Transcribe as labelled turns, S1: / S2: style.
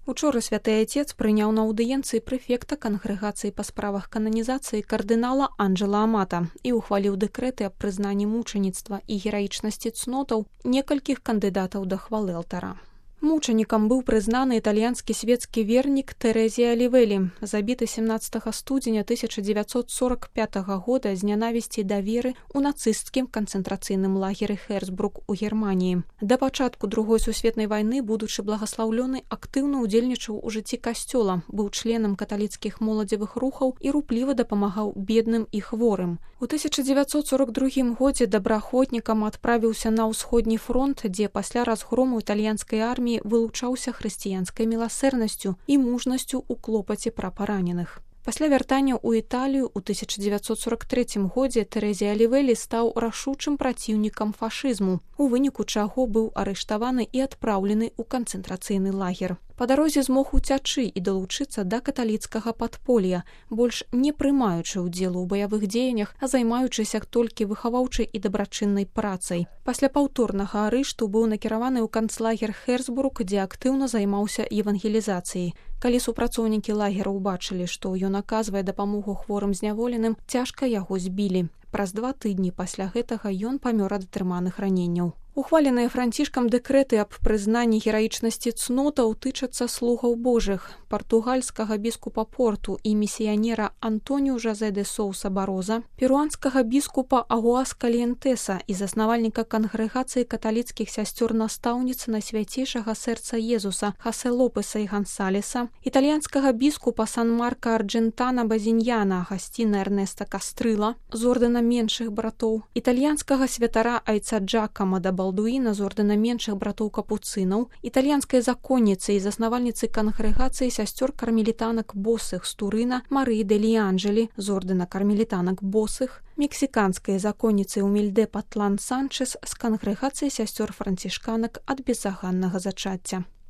S1: Учора святы айцец прыняў на аўдыенцыі прэфекта кангрэгацыі па справах кананізацыі кардынала Анджела Амата і ухваліў дэкрэты аб прызнанні мучаніцтва і гераічнасці цнотаў некалькіх кандыдатаў да хвалы алтара. Мучанікам быў прызнаны італьянскі свецкі вернік Тэрэзія Лівелі, забіты 17 студзеня 1945 года з нянавісці да веры ў нацысцкім канцэнтрацыйным лагеры Херцбрук у Германіі. Да пачатку Другой сусветнай вайны будучы благаслаўлёны актыўна ўдзельнічаў у жыцці касцёла, быў членам каталіцкіх моладзевых рухаў і рупліва дапамагаў бедным і хворым. У 1942 годзе добраахвотнікам адправіўся на ўсходні фронт, дзе пасля разгрому італьянскай арміі вылучаўся хрысціянскай міласэрнасцю і мужнасцю ў клопаце пра параненых. Пасля вяртання ў Італію ў 1943 годзе Тэрэзія Лівелі стаў рашучым праціўнікам фашызму, у выніку чаго быў арыштаваны і адпраўлены ў канцэнтрацыйны лагер. Па дарозе змог уцячы і далучыцца да каталіцкага падполля, больш не прымаючы ўдзелу ў баявых дзеяннях, а займаючыся толькі выхаваўчай і дабрачыннай працай. Пасля паўторнага арышту быў накіраваны ў канцлагер Херцбрук, дзе актыўна займаўся евангелізацыяй. Калі супрацоўнікі лагера ўбачылі, што ён аказвае дапамогу хворым зняволеным, цяжка яго збілі. Праз 2 тыдні пасля гэтага ён памёр ад атрыманых раненняў. Ухваленыя Францішкам дэкрэты аб прызнанні гераічнасці цнотаў тычацца слугаў Божых, партугальскага біскупа Порту і місіянера Антоніу Жозе де Соуса Бароза, перуанскага біскупа Агуас Каліентеса і заснавальніка кангрэгацыі каталіцкіх сясцёр-настаўніц Найсвяцейшага сэрца Езуса Хасе Лопеса і Гансалеса, італьянскага біскупа Сан-Марка Арджентана Базіньяна Агасціна Эрнеста Кастрыла з ордэна меншых братоў, італьянскага святара айца Джакама да Балдуіна з ордэна меншых братоў капуцынаў, італьянскай законніцы і заснавальніцы кангрэгацыі сясцёр-кармелітанак босых з Турына Марыі де Ліанджелі з ордэна кармелітанак босых, мексіканскай законніцы Умільдэ Патлан Санчес з кангрэгацыі сясцёр-францішканак ад безаганнага зачацця.